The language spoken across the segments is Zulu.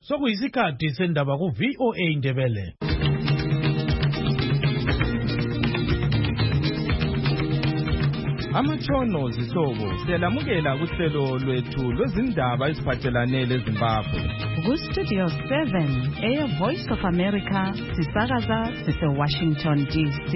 Sokuyisikhathi sendaba ku VOA Ndebele. Amatshono zihlobo siyalamukela kuhlelo lwethu lwezindaba eziphathelane leZimbabwe. Ku Studio 7 Air Voice of America sisakaza sise Washington DC.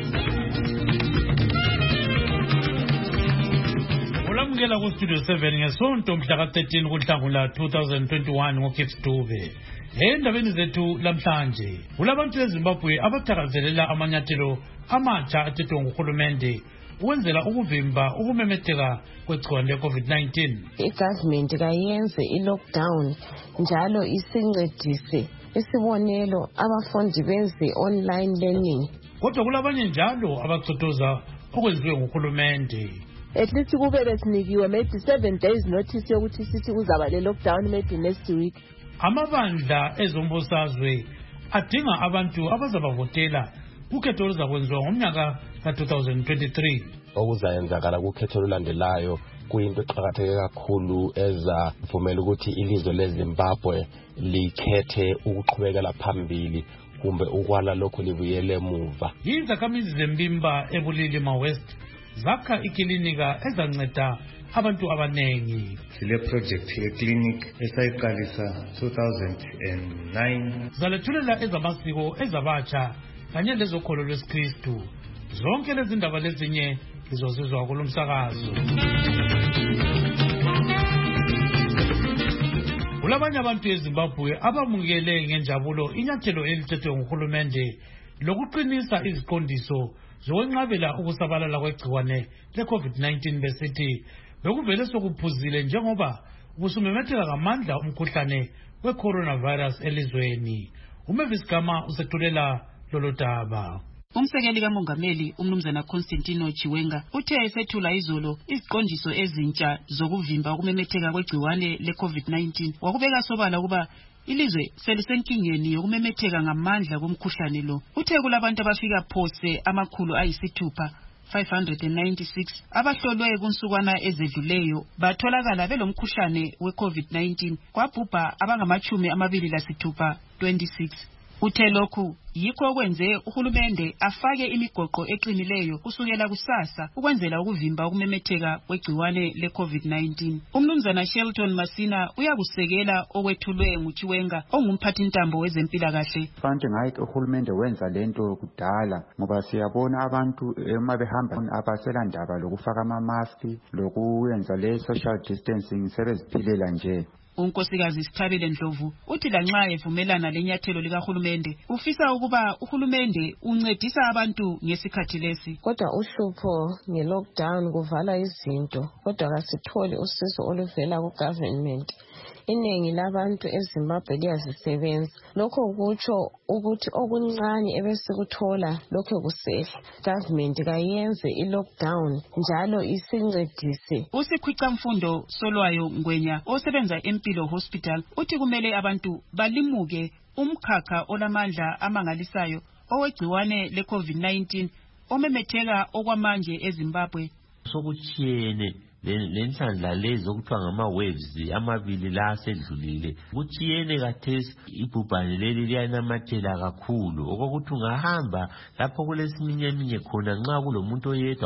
Ulamukela ku Studio 7 ngesonto mhla ka-13 kuNhlangula 2021 ngoKipstube. Endabeni zethu lamhlanje kulabantu beZimbabwe abathakazelela amanyathelo amatsha athethwe nguhulumende ukwenzela ukuvimba ukumemetheka kwegciwane le-COVID-19. I-government kayenze i-lockdown njalo isincedise isibonelo abafundi benze online learning. Kodwa kulabanye njalo abachothoza okwenziwe nguhulumende. At least kube besinikiwe maybe 7 days notice yokuthi sithi kuzaba le-lockdown maybe next week. Amabandla ezombusazwe adinga abantu abazabavotela ukhetho oluzakwenziwa ngomnyaka ka-2023. Okuzayenzakala kukhetho olulandelayo kuyinto eqakatheke kakhulu ezavumela ukuthi ilizwe leZimbabwe likhethe ukuqhubekela phambili kumbe ukwala lokho libuyele emuva. Izakhamizi zembimba eBulilima West zakha ikilinika ezanceda abantu abanengi. Sile project yeclinic esayiqalisa 2009. Zalethulela ezamasiko ezabatsha kanye lezokholo lwesikristu. Zonke lezi ndaba lezinye lizozizwa kulomsakazo. Kulabanye abantu eZimbabwe abamukele ngenjabulo inyathelo elithethwe nguhulumende lokuqinisa iziqondiso zokwenqabela ukusabalala kwegciwane le-COVID-19 besithi bekuvele sokuphuzile njengoba kusumemetheka ngamandla umkhuhlane we-coronavirus elizweni. uMavis Gama usethulela lolu daba. Umsekeli kaMongameli uMnumzana Constantino Chiwenga uthe esethula izolo iziqondiso ezintsha zokuvimba ukumemetheka kwegciwane le-COVID-19 wakubeka sobala ukuba ilizwe selisenkingeni yokumemetheka ngamandla komkhuhlane lo. Uthe kulabantu abafika phose amakhulu ayisithupha 596 abahlolwe kunsukwana ezedluleyo batholakala belomkhuhlane we-COVID-19 kwabhubha abangamachumi 26 26. Uthe lokhu yikho okwenze uhulumende afake imigoqo eqinileyo kusukela kusasa ukwenzela ukuvimba ukumemetheka kwegciwane le-COVID-19. Umnumzana Shelton Masina uyakusekela okwethulwe nguChiwenga ongumphathintambo wezempilakahle. Fanele ngayike uhulumende wenza lento kudala ngoba siyabona abantu uma behamba abaselandaba lokufaka ama-mask lokuyenza le social distancing sebeziphilela nje. Unkosikazi Sithabile Ndlovu uthi lanxa evumelana lenyathelo likahulumende ufisa ukuba uhulumende uncedisa abantu ngesikhathi lesi. Kodwa uhlupho nge-lockdown kuvala izinto kodwa kasitholi usizo oluvela ku-government. Iningi labantu eZimbabwe liyazisebenza. Lokho kutsho ukuthi okuncane ebesikuthola lokho kusehla. Government kayenze i-lockdown njalo isincedise. Usikhwicamfundo Solwayo Ngwenya osebenza Empilo Hospital uthi kumele abantu balimuke umkhakha olamandla amangalisayo owegciwane le-COVID-19 omemetheka okwamanje eZimbabwe. Sokuchiyene lenhlanhla lezi okuthiwa ngama-waves amabili la asedlulile kuchiyene kathesi ibhubhane leli liyanamathela kakhulu okokuthi ungahamba lapho kulesiminyaminya khona nxa kulomuntu oyedwa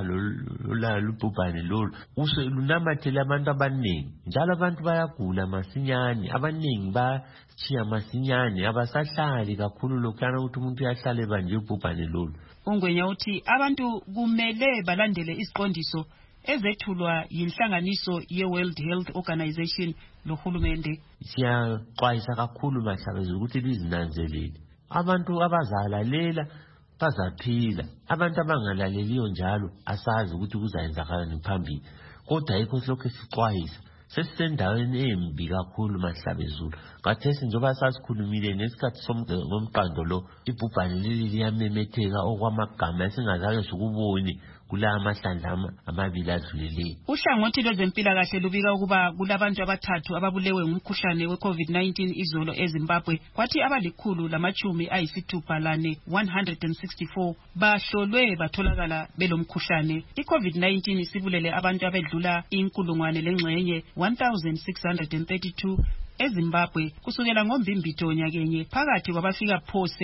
olalo ibhubhane lolu lunamathela abantu abaningi njalo abantu bayagula masinyane abaningi bachiya masinyane abasahlali kakhulu lokhana ukuthi umuntu uyahlala banje ibhubhane lolu. Ungwenya uthi abantu kumele balandele isiqondiso ezethulwa yinhlanganiso ye-World Health Organization lohulumende. Siyaxwayisa kakhulu bahlabezela ukuthi lizinanzelele. Abantu abazalalela bazaphila. Abantu abangalaleliyo njalo asazi ukuthi kuzayenzakalani phambili. Kodwa yikho lokho sixwayisa. Sesisendaweni embi kakhulu mahlabezulu. Kathesi njengoba sasikhulumile nesikhathi somqando lo ibhubhane leli liyamemetheka okwamagama esingazange sikubone kula amahlandla amabili adluleleyo. Uhlangothi lwezempilakahle lubika ukuba kulabantu abathathu ababulewe ngumkhuhlane we-COVID-19 izolo eZimbabwe kwathi abalikhulu lamachumi ayisithupha lane 164 bahlolwe batholakala belomkhuhlane. I-COVID-19 isibulele abantu abedlula inkulungwane lengxenye 1632 eZimbabwe kusukela ngoMbimbitho nyakenye phakathi kwabafika phose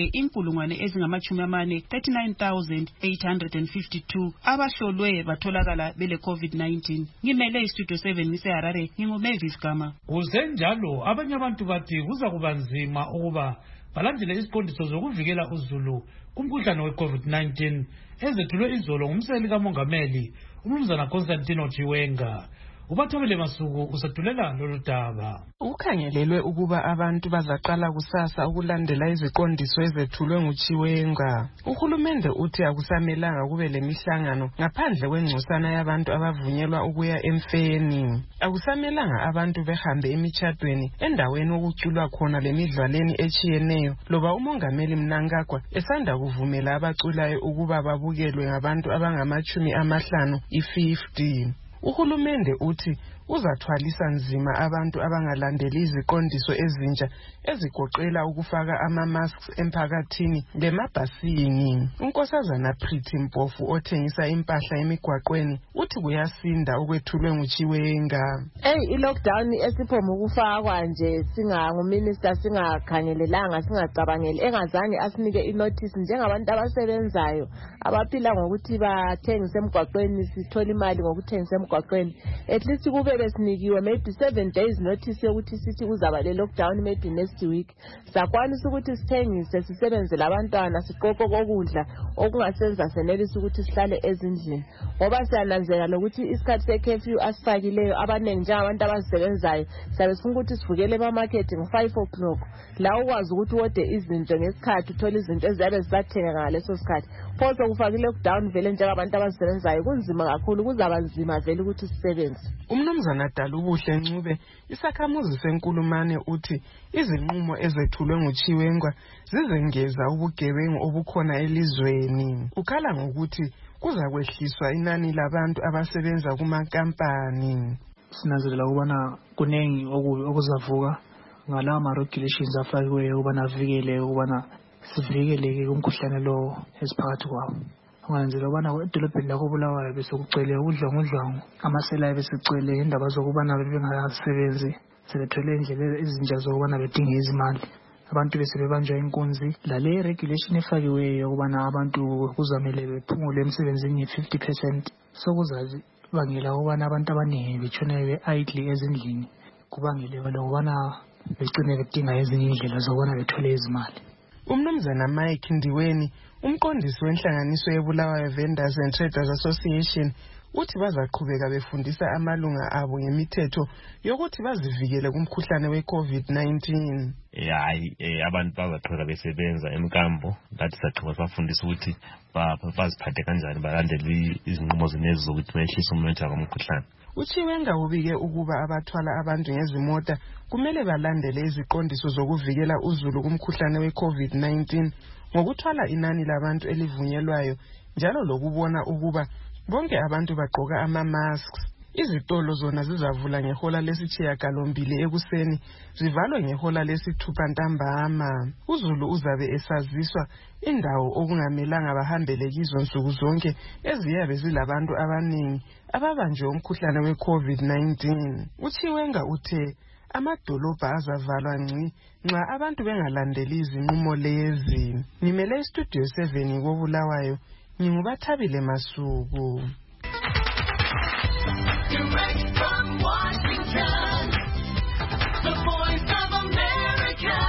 39,852 abahlolwe batholakala bele COVID-19. Ngimele istudio 7 ngiseHarare, nginguMavis Gama. Kusenjalo abanye abantu bathi kuza kuba nzima ukuba balandele isiqondiso zokuvikela uzulu kumkhuhlane we-COVID-19 ezethulwe izolo ngumsekeli kamongameli uMnumzana Constantino Chiwenga. Ubathobele Masuku usedulela lolu daba. Ukhangelelwe ukuba abantu bazaqala kusasa ukulandela iziqondiso ezethulwe nguChiwenga. Uhulumende uthi akusamelanga kube lemihlangano ngaphandle kwengcosana yabantu abavunyelwa ukuya emfeni. Akusamelanga abantu behambe emitshatweni endaweni okuculwa khona lemidlalweni echiyeneyo loba umongameli Mnangagwa esanda kuvumela abaculayo ukuba babukelwe ngabantu abangama-50 i-50. Uhulumende uthi uzathwalisa nzima abantu abangalandeli iziqondiso ezintsha ezigoqela ukufaka ama-masks emphakathini lemabhasini. Unkosazana Pretty Mpofu othengisa impahla emigwaqweni uthi kuyasinda okwethulwe nguChiwenga. I-lockdown esiphoma ukufakwa nje singanguminister singakhangelelanga singacabangeli engazange asinike inotice njengabantu abasebenzayo abaphila ngokuthi bathengise emgwaqweni sithola imali ngokuthengisa emgwaqweni. At least kube besinikiwe maybe 7 days notice yokuthi sithi uzaba le lockdown maybe next week. Sakwanisa ukuthi sithengise sisebenzele abantwana siqoqo kokudla okungasenza senelisa ukuthi sihlale ezindlini. Ngoba siyananzela lokuthi isikhathi securfew asifakileyo abaningi njengabantu abazisebenzayo siyabe sifuna ukuthi sivukele emamarket ngo-5 o'clock. La ukwazi ukuthi wode izinto ngesikhathi uthola izinto eziyabe zisathenga ngaleso sikhathi. Phoso kufakile lockdown vele njengabantu abazisebenzayo kunzima kakhulu, kuzaba nzima vele ukuthi sisebenze. Umnumzana Dalubuhle Ncube isakhamuzi senkulumane uthi izinqumo ezethulwe nguChiwenga zizengeza ubugebengu obukhona elizweni. Ukhala ngokuthi kuza kwehliswa inani labantu abasebenza kumankampani. Sinanzelela ukubana kunengi okuzavuka ngalawa ma-regulations afakiweyo ukubana avikele ukubana sivikeleke kumkhuhlane lo esiphakathi kwawo. Unganzela ukubana edolobheni lakho Bulawayo bese kugcwele udlwangu amasela besegcwele indaba zokubana bengasebenzi sebethole indlela ezintsha zokubana bedinge izimali. Abantu bese bebanjwa inkunzi. Lale regulation efakiweyo ukubana abantu kuzamele bephungule emsebenzini nge-50%. Sokuzabangela ukubana abantu abaningi betshone be-idle ezindlini, kubangele ukubana begcine bedinga ezinye indlela zokubana bethole izimali. Umnumzana Mike Ndiweni umqondisi wenhlanganiso yeBulawayo Vendors and Traders Association uthi bazaqhubeka befundisa amalunga abo ngemithetho yokuthi bazivikele kumkhuhlane we-COVID-19. Abantu bazaqhubeka besebenza emkambo ngathi saqhubeka bafundisa ukuthi baziphathe kanjani balandele izinqumo zenezi zokuthi behlise umemetheka komkhuhlane. uChiwenga ubike ukuba abathwala abantu ngezimota kumele balandele iziqondiso zokuvikela uzulu kumkhuhlane we-COVID-19 ngokuthwala inani labantu elivunyelwayo njalo lokubona ukuba bonke abantu bagqoka ama-masks. Izitolo zona zizavula ngehola lesi-8 ekuseni zivalwe ngehola lesi-6 ntambama. Uzulu uzabe esaziswa indawo okungamelanga bahambele kizo nsuku zonke eziyabe zilabantu abaningi ababanjwe umkhuhlane we-COVID-19. uChiwenga uthe amadolobha azavalwa ngci nxa abantu bengalandeli izinqumo lezi. Ngimele istudio 7 koBulawayo, nginguBathabile Masuku. Direct from Washington, the Voice of America,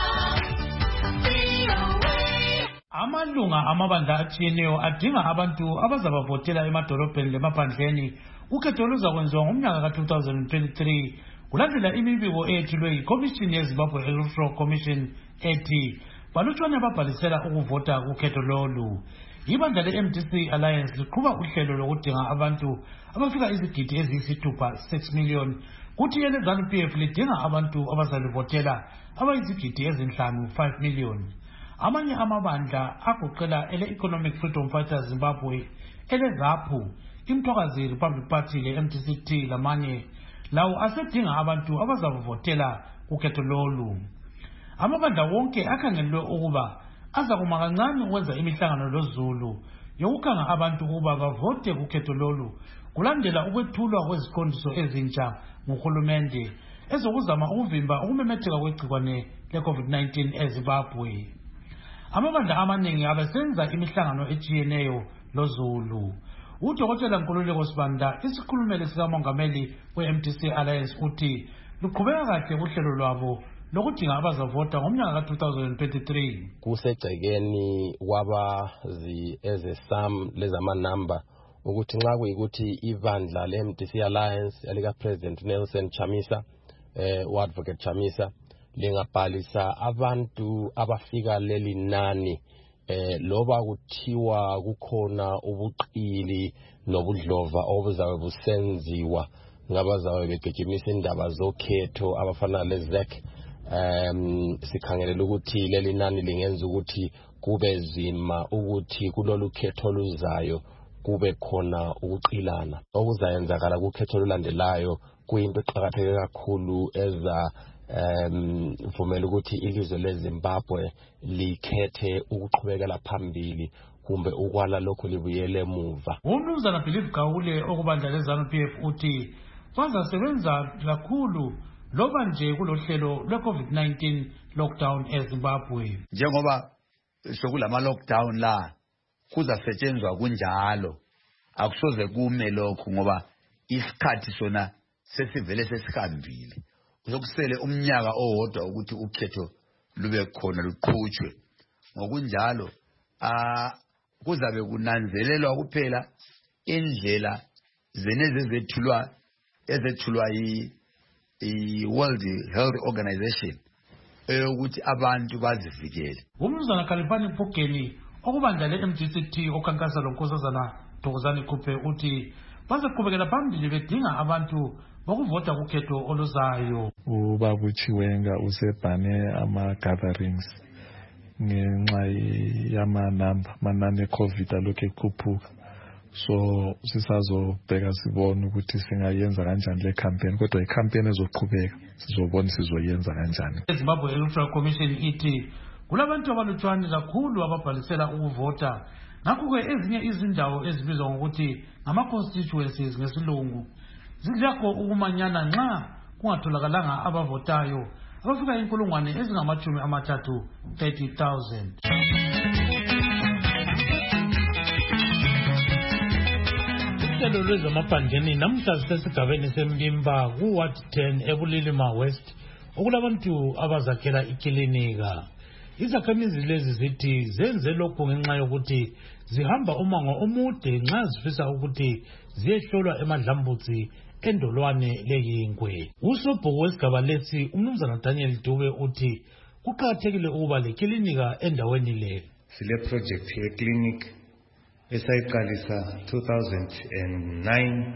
VOA. Amalunga amabandla atshiyeneyo adinga abantu abazabavotela emadolobheni lemaphandleni ukhetho oluzakwenziwa ngomnyaka ka-2023 kulandela imibiko eyethulwe yiCommission yeZimbabwe Electoral Commission ethi balutshwane ababhalisela ukuvota kukhetho lolu. Ibandla le-MDC Alliance liqhuba uhlelo lokudinga abantu abafika izigidi eziyisithupha 6 million, kuthi ele-ZANU-PF lidinga abantu abazalivotela abayizigidi ezinhlanu 5 million. Amanye amabandla agoqela ele-Economic Freedom Fighters Zimbabwe, ele-ZAPU, iMthwakazi Republic Party le-MDC-T lamanye lawo asedinga abantu abazavotela kukhetho lolu. Amabandla wonke akhangelwe ukuba azakuma kancane ukwenza imihlangano lozulu yokukhanga abantu ukuba bavote kukhetho lolu kulandela ukwethulwa kweziqondiso ezintsha nguhulumende ezokuzama ukuvimba ukumemetheka kwegcikwane le-COVID-19 eZimbabwe. Amabandla amaningi abesenza imihlangano etshiyeneyo loZulu. UDokotela Nkululeko Sibanda, isikhulumeli sikamongameli we-MDC Alliance, uthi luqhubeka kahle uhlelo lwabo lokudinga abazavota ngomnyaka ka-2023. Kusegcekeni kwabazi ezesam lezamanamba ukuthi nxa kuyikuthi ibandla le-MDC Alliance elika-President Nelson Chamisa, u-Advocate Chamisa, lingabhalisa abantu abafika leli nani loba kuthiwa kukhona ubuqili nobudlova obuzabe busenziwa ngabazabe begijimisa indaba zokhetho abafana leZek. Sikhangelela ukuthi leli nani lingenza ukuthi kube zima ukuthi kulolu khetho luzayo kube khona ukuqilana. Okuzayenzakala kukhetho olulandelayo kuyinto eqhakatheke kakhulu eza vumela ukuthi ilizwe leZimbabwe likhethe ukuqhubekela phambili kumbe ukwala lokho libuyele emuva. Umnumzana Philip Gawule okubandla leZANU-PF uthi bazasebenza kakhulu loba nje kulohlelo lwe-COVID-19 lockdown eZimbabwe. Njengoba sokulama lockdown la kuzasetshenzwa kunjalo, akusoze kume lokho ngoba isikhathi sona sesivele sesihambile. Uzokusele umnyaka owodwa ukuthi ukhetho lube khona luqhutshwe. Ngokunjalo kuzabe kunanzelelwa kuphela indlela zenezezethulwa i-World Health Organization ukuthi abantu bazivikele. Umnumzana Khalifani Phugeni okubandla le-MDCT okhankasa lonkosazana Thokozani Khuphe uthi bazaqhubekela phambili bedinga abantu bakuvota kukhetho oluzayo. Ubaba Chiwenga usebhane ama-gatherings ngenxa yamanani e-COVID alokhu ekhuphuka. So sisazobheka sibone ukuthi singayenza kanjani le campaign, kodwa i-campaign ezoqhubeka sizobona sizoyenza kanjani. iZimbabwe Electoral Commission ithi kulabantu abalutshwane kakhulu ababhalisela ukuvota, ngakho-ke ezinye izindawo ezibizwa ngokuthi ngama-constituencies ngesilungu zidlakho ukumanyana nxa kungatholakalanga abavotayo abafika 30,000. Uhlelo lwezamaphandleni namhla sisesigabeni seMbimba ku-Ward 10 eBulilima West okulabantu abazakhela ikilinika. Izakhamizi lezi zithi zenze lokhu ngenxa yokuthi zihamba umango omude nxa zifisa ukuthi ziyehlolwa emadlambutsi endolwane leyinkwe. Usobhuku wesigaba lesi umnumzana Daniel Dube uthi kuqakathekile ukuba lekilinika endaweni le. Sile project ye-clinic esayiqalisa 2009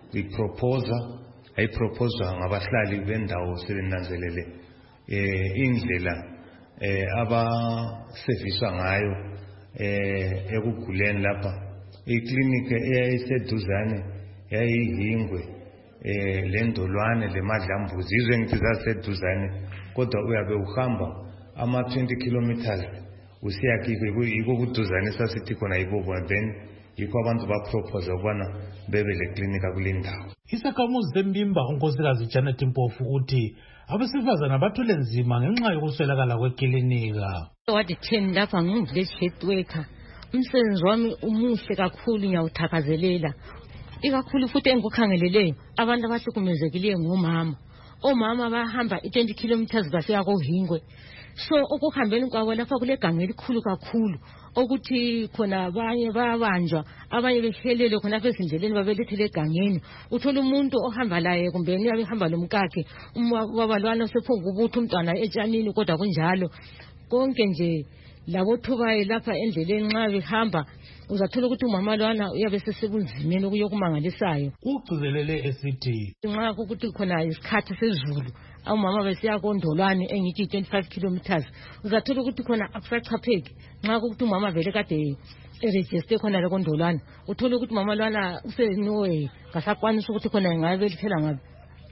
ayiproposwa ngabahlali bendawo sebenanzelele indlela abaserviswa ngayo ekuguleni lapha. Iclinic eyayiseduzane yayiyingwe lendolwane lemadlambuzi izwe ngithi zaseduzane, kodwa uyabe uhamba ama 20 kilometers usiya yiko kuduzane sasithi khona yibobo, then yikho abantu bapropose ukubana bebe le klinika kule ndawo. Isakhamuzi seMbimba unkosikazi Janet Mpofu uthi abesifazana bathule nzima ngenxa yokuswelakala kwekilinika. Ward 10 lapha ngivillage health worker. Umsebenzi wami umuhle kakhulu, ngiyawuthakazelela. Ikakhulu futhi engikukhangeleleyo abantu abahlukumezekileyo ngomama. Omama bahamba 20 kilometers basiya koHingwe. So ukuhambeni kwabo lapha kule ganga elikhulu kakhulu ukuthi khona abanye bayabanjwa, abanye behlelele khona lapha ezindleleni babelethele egangeni. Uthola umuntu ohamba laye kumbe uyabe ehamba lomkakhe, ubabalwana usephonga ukuthi umntwana etshanini, kodwa kunjalo. Konke nje labo thubaye lapha endleleni nxa behamba uzathola ukuthi umama lwana uyabe sesebunzimeni okuyokumangalisayo. Ugcizelele esithi nxa ukuthi khona isikhathi sezulu umama besiya kondolwane engithi 25 kilometers uzathola ukuthi khona akusachapheki. Nxa ukuthi umama vele kade eregister khona le kondolwane, uthola ukuthi umama lwana useNorway kasakwanisa ukuthi khona ngabe belithela ngabe.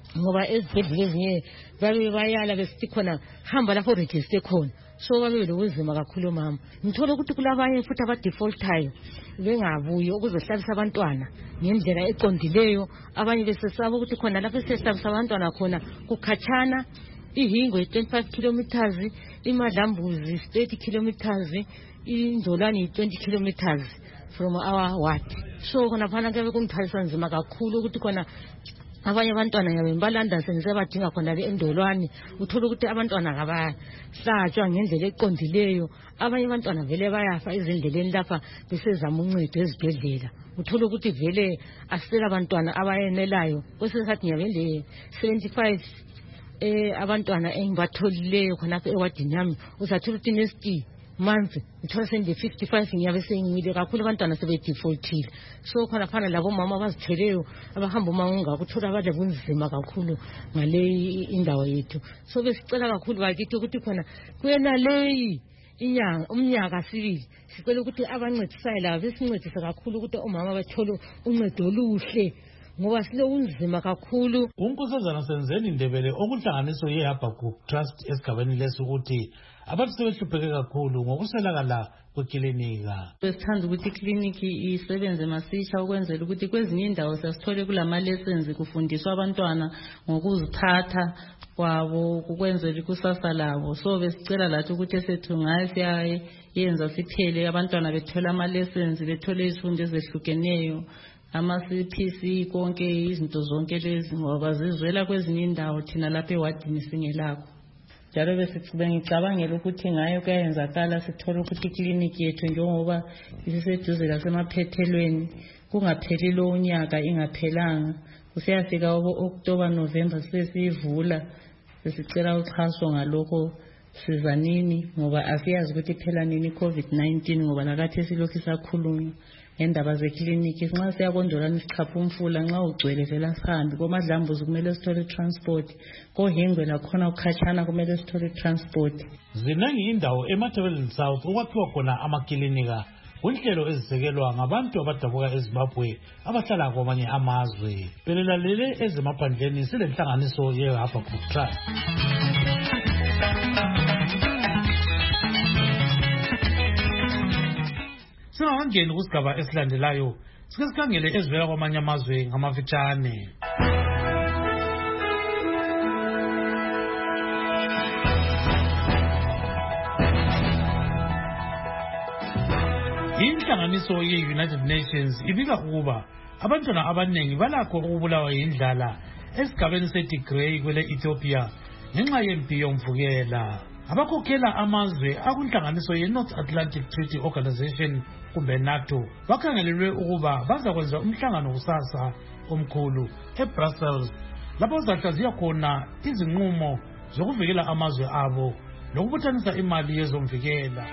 ngoba ezibhedlela ezinye babe bayala besithi khona hamba lapho register khona so babe lokuzima kakhulu mama. Ngithola ukuthi kulabanye futhi abadefaultayo bengabuyi ukuzohlalisa abantwana ngendlela eqondileyo, abanye besesaba ukuthi khona lapho sesihlalisa abantwana khona kukhatshana, iHingwe 25 kilometers, iMadlambuzi 30 kilometers, iNdolwane 20 kilometers from our ward. So khona phana kuyabe kungithwalisa nzima kakhulu ukuthi khona abanye abantwana yabe balanda sengisebadinga khona le eNdolwane, uthola ukuthi abantwana kabahlatshwa ngendlela eqondileyo, abanye abantwana vele bayafa ezindleleni lapha besezama uncedo ezibhedlela, uthola ukuthi vele asela abantwana abayenelayo. Kwesikhathi ngiyabe le 75 abantwana engibatholileyo khonapha ewadini yami, uzathola ukuthi next month ngithola sende 55 ngiyabe sengile kakhulu, abantwana sebedefaultile. So khona phana labo mama abazitheleyo abahamba umango ukuthola abade bunzima kakhulu ngale indawo yethu. So besicela kakhulu bakithi ukuthi khona kuyena leyi umnyaka sibili sicela ukuthi abancedisayo labo besincedise kakhulu ukuthi omama bathole uncedo oluhle ngoba sile unzima kakhulu. Unkosazana Senzeni Ndebele okuhlanganiso yeHabakkuk Trust esigabeni lesukuthi abantu sebehlupheke kakhulu ngokuswelakala kwekilinika. Besithanda ukuthi ikliniki isebenze masisha ukwenzela ukuthi kwezinye indawo sasithole kulama lessons kufundiswa abantwana ngokuziphatha kwabo ukwenzela ikusasa labo. So besicela lathi ukuthi sethu ngaye siyayenza siphele abantwana bethola ama lessons, bethole izifundo ezehlukeneyo, ama-CPC konke izinto zonke lezi ngoba zizwela kwezinye indawo thina lapha ewadini singelakho. Njalo bengicabangela ukuthi ngayo kuyenzakala sithola ukuthi ikliniki yethu njengoba isiseduze lasemaphethelweni kungapheli lo unyaka ingaphelanga, kusiyafika October November sesivula. Sesicela uxhaso ngalokho, sizanini ngoba asiyazi ukuthi phela nini COVID-19 ngoba nakathi silokhu sakhulunywa ngendaba zekliniki. Nxa siyakondolana isichapha umfula nxa ugcwele vela sihambi koMadlambuzi kumele sithole transport, koHingwe lakhona ukhatshana kumele sithole transport. Zinengi indawo eMatabeleland South okwakhiwa khona amakilinika kunhlelo ezisekelwa ngabantu abadabuka eZimbabwe abahlala kwamanye amazwe. Belela lele ezemaphandleni silenhlanganiso yeHabakkuk Trust. Singakangeni kusigaba esilandelayo sike sikhangele ezivela kwamanye amazwe ngamafitshane. Inhlanganiso ye-United Nations ibika ukuba abantwana abanengi balakho ukubulawa yindlala esigabeni seTigray kwele Ethiopia ngenxa yempi yomvukela. Abakhokhela amazwe akunhlanganiso ye-North Atlantic Treaty Organization kumbe NATO bakhangelelwe ukuba bazakwenza umhlangano kusasa omkhulu eBrussels lapho zahlaziya khona izinqumo zokuvikela amazwe abo lokubuthanisa imali yezomvikela.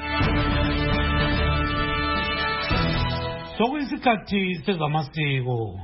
Sokuyisikhathi sezamasiko.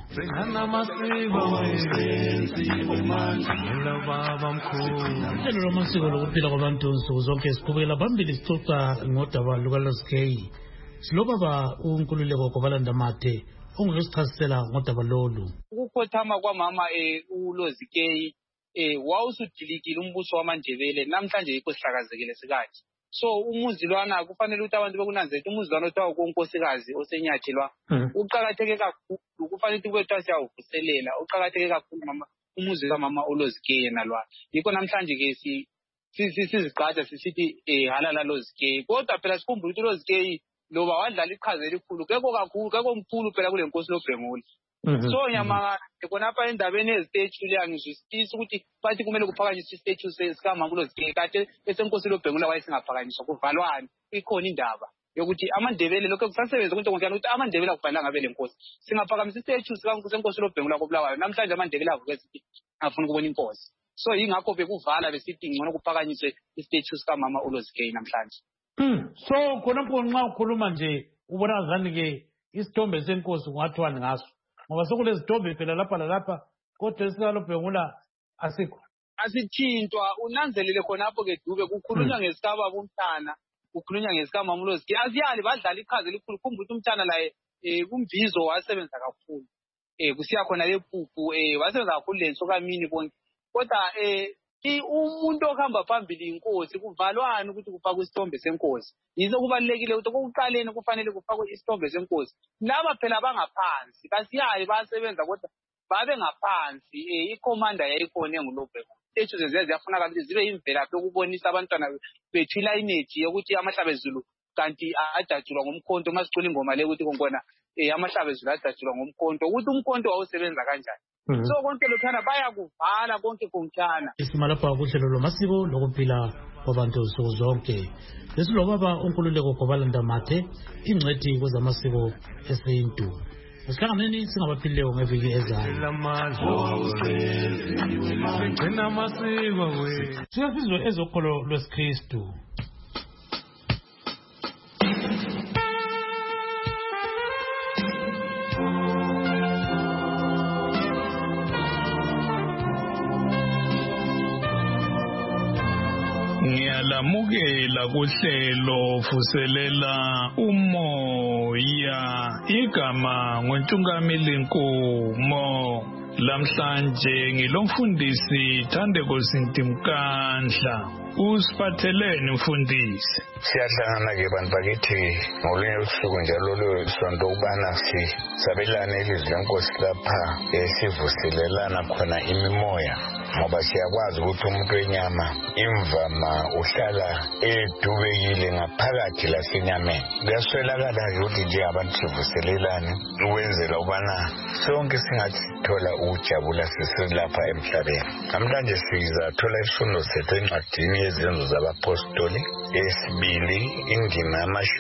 Uhlelo lwamasiko lokuphila kwabantu nsuku zonke siqhubekela phambili sixoxa ngodaba lukaLozikeyi. Silobaba uNkululeko Gobalandamate ongesichasisela ngodaba lolu. Ukukhothama kwamama uLozikeyi wawusudilikile umbuso wamaNdebele, namhlanje yikho sihlakazekile sikathi. So umuzi lwana kufanele ukuthi abantu bekunanzela umuzi lwana othiwa unkosikazi osenyathelwa uqakatheke kakhulu, kufanele ukuthi kwethu siyawuvuselela, uqakatheke kakhulu mama umuzi kamama uLozikeyi nalwana. Yikho namhlanje ke sizigqaja sisithi halala Lozikeyi. Kodwa phela sikhumbule ukuthi uLozikeyi loba wadlala iqhaza elikhulu kekho mkhulu phela kule nkosi loBhengula. So nyama khonapha endabeni ezistatue liyangizwisisa ukuthi bathi kumele kuphakanyiswe istatue sikamama uLozikeyi, kade bese inkosi loBhengula wayesingaphakanyiswa kuvalwane. Ikhona indaba yokuthi amaNdebele lokho kusasebenza ukuthi ukuthi amaNdebele akufanelanga abe lenkosi. Singaphakamisa istatue senkosi loBhengula koBulawayo, namhlanje amaNdebele avuke esithi afuna ukubona inkosi. So yingakho bekuvala besithi ngcono kuphakanyiswe istatue sikamama uLozikeyi namhlanje. So khonapho nxa ukhuluma nje ubona ngani ke isithombe senkosi kungathiwani ngaso ngoba sekulezithombe phela lapha lalapha kodwa esikaLoBhengula asikho. Asithintwa unanzelele khonapho ke Dube kukhulunywa ngesikaba umntana, kukhulunywa ngesikama uLozikeyi. Asiyali badlala iqhaza elikhulu, khumbula ukuthi umntana laye kumbizo wasebenza kakhulu. kusiya khona lepuphu basebenza kakhulu lensokamini bonke kodwa umuntu ohamba phambili inkosi kuvalwana ukuthi kufakwe isithombe senkosi yizo kubalekile ukuthi okuqaleni kufanele kufakwe isithombe senkosi laba phela bangaphansi basiyaye basebenza kodwa babe ngaphansi ikhomanda yayikhona engulobhe ethu ziyafunakala ukuthi zibe imvelaphi ukubonisa abantwana bethu ilineage yokuthi amahlabezulu kanti ajatshulwa ngomkhonto masicula ingoma le ukuthi konkona amahlabezulu ajatshulwa ngomkhonto ukuthi umkhonto wawusebenza kanjani so konke lokhana bayakuvala konke konkhana isimalapha kuhlelo lwamasiko lokuphila kwabantu nsuku zonke lesilobaba uNkululeko Gobalanda Mathe ingcwethi kwezamasiko esintu Sihlanganeni singabaphilileyo ngeviki ezayo. Siyafizwa ezokholo lwesikristu. Ngiyalamukela kuhlelo vuselela umoya igama ngoNtungamili Nkomo lamhlanje ngilomfundisi Thandeko Sintimkandla usiphatheleni mfundisi. Siyahlangana ke bantu bakithi ngolunye usuku njalo lwesonto ubana sabelane ilizwi lenkosi lapha sivuselelana khona imimoya ngoba siyakwazi ukuthi umuntu wenyama imvama uhlala edubekile ngaphakathi lasenyameni. Kuyaswelakala ukuthi nje abantu sivuselelane ukwenzela ubana sonke singathi sithola ukujabula siselapha emhlabeni. Namhlanje sizathola isifundo sethu encwadini yezenzo zabapostoli esibili indima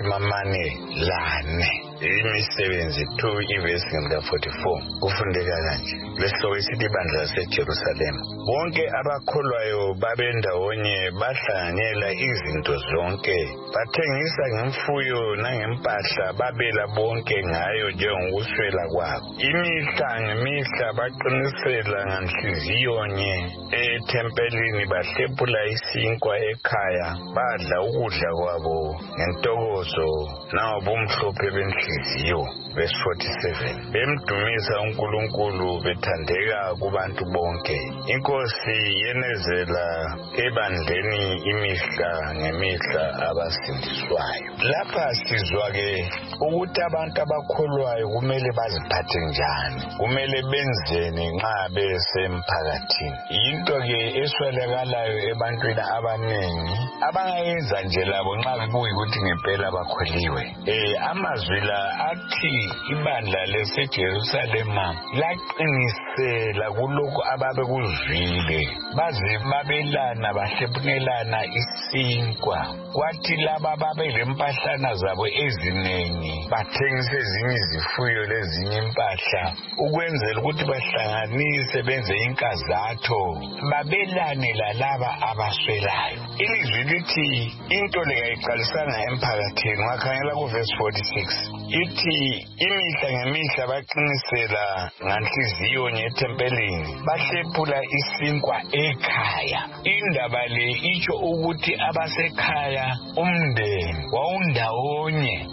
yama-44 imisebenzi 2 ivesi 44 kufundeka kanje lesihloko esithi ibandla laseJerusalema. Bonke abakholwayo babendawonye bahlanganyela izinto zonke bathengisa ngemfuyo nangempahla babela bonke ngayo njengokuswela kwabo. Imihla ngemihla baqinisela nganhliziyonye ethempelini bahlephula isinkwa ekhaya badla ukudla kwabo ngentokozo nangobumhlophe benhliziyo. Verse 47 bemdumisa uNkulunkulu bethandeka kubantu bonke. Inkosi yenezela ebandleni imihla ngemihla abasindiswayo. Lapha sizwa ke ukuthi abantu abakholwayo kumele baziphathe njani, kumele benzeni nxa besemphakathini. Into ke eswelakalayo ebantwini abanengi abangayenza nje labo nxa kuyikuthi ngempela bakholiwe. Amazwi la athi ibandla laseJerusalema laqinisela kulokhu ababekuzwile baze babelana bahlephunelana isinkwa. Kwathi laba babelempahlana zabo ezinengi bathengisa ezinye izifuyo lezinye impahla ukwenzela ukuthi bahlanganise benze inkazatho babelane lalaba abaswelayo. Ilizwi lithi into le ayiqalisanga emphakathini. Wakhangela kuverse 46 ithi imihla ngemihla baqinisela nganhliziyo ethempelini bahlephula isinkwa ekhaya. Indaba le itsho ukuthi abasekhaya umndeni wawundawonye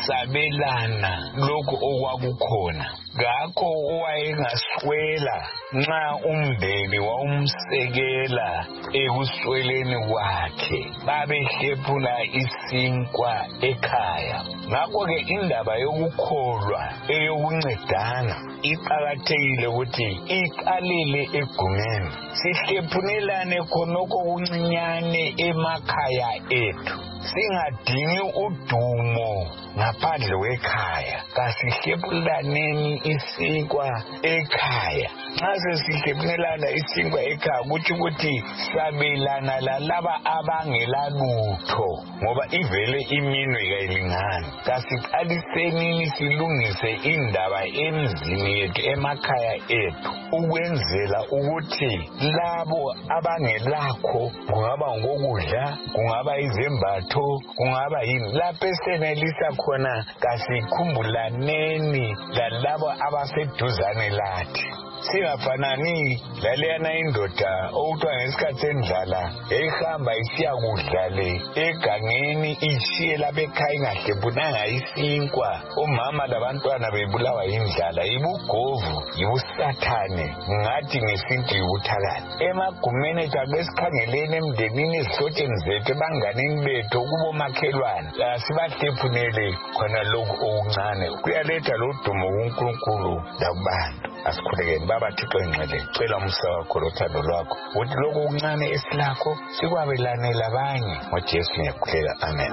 besabelana lokhu okwakukhona. Ngakho owayengaswela nxa umndeni wawumsekela ekusweleni kwakhe babehlephula isinkwa ekhaya. Ngakho ke indaba yokukholwa eyokuncedana iqakathekile ukuthi iqalele egumeni. Sihlephunelane khonokho kuncinyane emakhaya ethu. Singadingi udumo ngaphandle kwekhaya. Kasihlephulaneni isinkwa ekhaya. Nxa sesihlephunelana isinkwa ekhaya kuthi ukuthi sabelana lalaba abangelalutho ngoba ivele iminwe kayilingani. Kasiqaliseni silungise indaba emizini yethu emakhaya ethu ukwenzela ukuthi labo abangelakho kungaba ngokudla kungaba izembatho kungaba yini lapho esenelisa khona kasikhumbulane lalabo abaseduzane lathi. singafanani laleyana indoda okuthiwa ngesikhathi sendlala eyihamba isiya kudla le egangeni ishiye lapha ekhaya ingahlebunanga isinkwa. Omama labantwana bebulawa yindlala, yibugovu, yibusathane, ngathi ngesintu yibuthakathi. Emagumeni ethu akesikhangeleni emndenini, ezihlotsheni zethu, ebanganini bethu, kubomakhelwane, asibahlephunele khona lokhu okuncane kuyaletha lodumo kuNkulunkulu lakubantu. Asikhulekeni Baba Thixo engcwele, cela umusa wakho lothando lwakho ukuthi lokhu okuncane esilakho sikwabelane labanye. NgoJesu ngiyakhuleka, amen.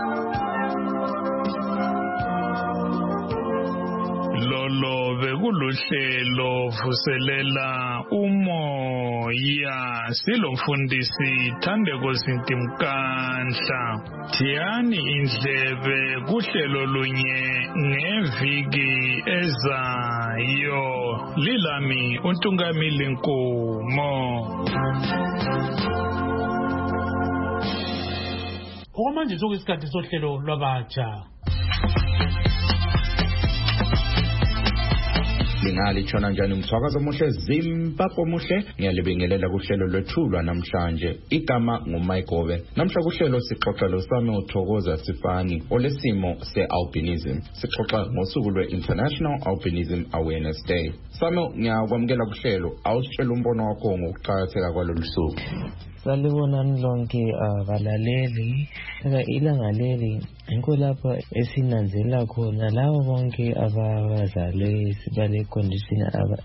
Lolo bekuluhlelo vuselela umoya, silomfundisi Thandeko Zintimkanhla. Thiyani indlebe kuhlelo lunye ngeviki ezayo. Lilami uNtungamili Nkomo. Okwamanje sokuyisikhathi sohlelo lwabatsha. Lingalishona njani umthwakazo omuhle Zimbabwe omuhle, ngiyalibingelela kuhlelo lwethulwa namhlanje. Igama nguMayigobe. Namhla kuhlelo sixoxa loSami uThokoza Sifani olesimo se-albinism. Sixoxa ngosuku lwe-International Albinism Awareness Day. Sami, ngiyakwamukela kuhlelo, awusitshela umbono wakho ngokuqakatheka kwalolu suku. Salibonani lonke abalaleli. Ilanga leli yikho lapha esinanzela khona labo bonke abazalwe sibale condition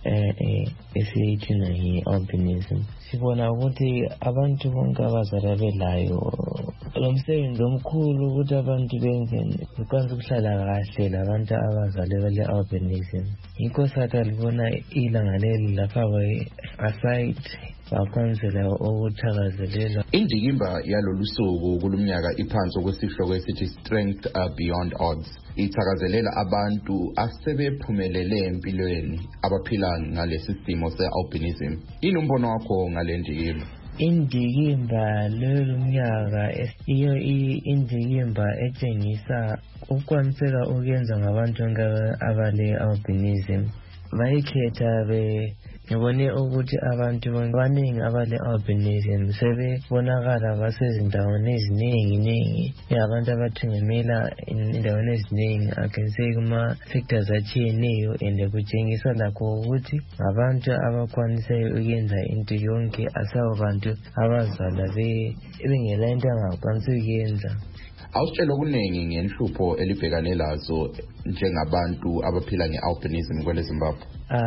esiyithina yi-albinism. Sibona ukuthi abantu bonke abazalwa belayo lo msebenzi omkhulu ukuthi abantu benze bekwanisa ukuhlala kahle labantu abazalwe bale-albinism. Yikho sathi libona ilanga leli lapha aside bakwansela ukuthakazelela. Indikimba yalolu suku kulumnyaka iphansi okwesihloko esithi Strength Beyond Odds. Ithakazelela abantu asebephumelele empilweni abaphila ngalesi simo se-albinism. Yini umbono wakho ngale ndikimba? Indikimba lomnyaka iyo indikimba etshengisa ukwaniseka ukuyenza ngabantu abale-albinism. Bayikhetha ngibone ukuthi abantu abaningi abale-albinism sebebonakala basezindaweni eziningi abantu abathungemela indaweni eziningi, I can say kuma-sectors atshiyeneyo, and kutshengisa lakho ukuthi abantu abakwanisayo ukuyenza into yonke, asabo bantu abazalwa bengela into angakwanisi ukuyenza. Awusitshela okuningi ngenhlupho elibhekane lazo njengabantu abaphila nge-albinism kwele Zimbabwe.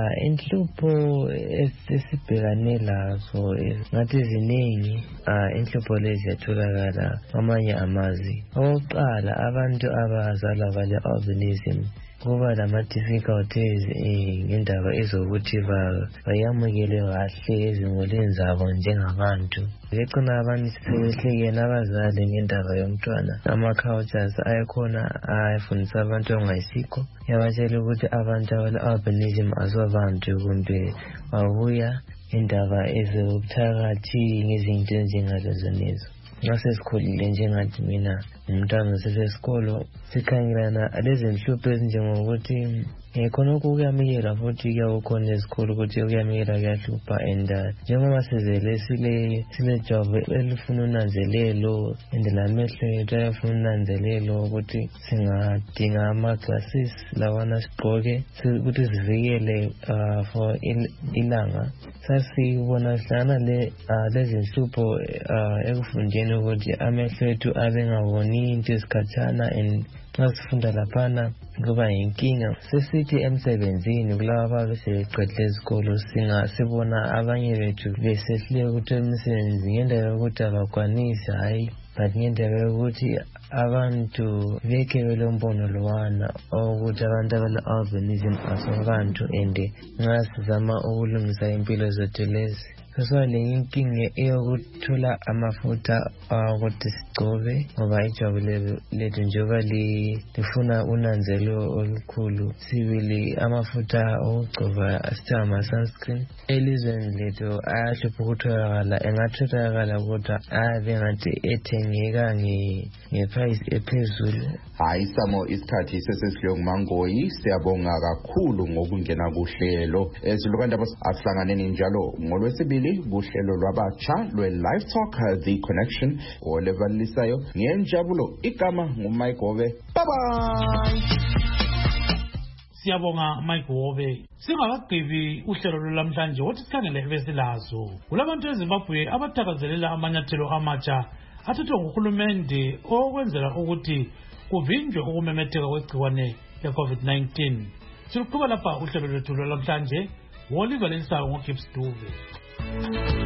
Inhlupho esibhekane lazo ngathi ziningi. Inhlupho lezi ziyatholakala amanye amazwi. Okokuqala, abantu abazalwa bale-albinism kuba lama-difficulties ngendaba ezokuthi bayamukele kahle ezimulini zabo njengabantu. Becona abantu sebehlekene abazali ngendaba yomntwana. Ama-cultures ayekhona ayafundisa abantu ongayisikho, yabatshela ukuthi abantu abale-albinism asobantu kumbe babuya indaba ezobuthakathi ngezinto ezinjengalezo nezo. Nxa sesikhulile njengathi mina umntwana sesesikolo sikhangelana lezi nhlupho ezinjengokuthi khonokho kuyamikela futhi kuyakukhona esikhulu ukuthi kuyamikela kuyahlupha, and njengoba sizele silejwabu elifuna unanzelelo and lamehlo ethu ayafuna unanzelelo ukuthi singadinga ama-glasses lawana sigqoke ukuthi sivikele for ilanga. Sasibona sihlangana lezi nhlupho ekufundeni ukuthi amehlo ethu abengaboni into esikhatshana, and nxa sifunda laphana kuba yinkinga. Sesithi emsebenzini kulaba ababe sebeqedile izikolo sibona abanye bethu besehluleka ukuthi emsebenzi ngendaba yokuthi abakwanisi, hayi, but ngendaba yokuthi abantu beke belombono lowana ukuthi abantu abale-albinism asobantu, and nxa sizama ukulungisa impilo zethu lezi saswa le inkinga eyokuthola amafutha ukuthi sigcobe ngoba ijwabu lethu njengoba lifuna unanzelo olukhulu. Sibili amafutha okugcoba asithenga ama-sunscreen elizweni lethu ayahlupha ukutholakala, engatholakala kodwa ayabe ngathi ethengeka ngeprice ephezulu. Hayi Samo, isikhathi sesesidliwe nguMangoyi. Siyabonga kakhulu ngokungena kuhlelo. Silukandaba asihlangane njalo ngolwesibili kuhlelo lwabatsha lwe-Live Talk, The Connection, olevalisayo ngenjabulo. Igama nguMike Gobe. Bye bye. Siyabonga Mike Gobe. Singakagqibi uhlelo lwamhlanje wothi sikhangele ebesilazo. Kulabantu eZimbabwe abathakazelela amanyathelo amatsha athathwa nguhulumende okwenzela ukuthi kuvinjwe ukumemetheka kwegciwane le-COVID-19. Siluqhuba lapha uhlelo lwethu lwamhlanje. Woliva lensayo ngoGibbs Dube.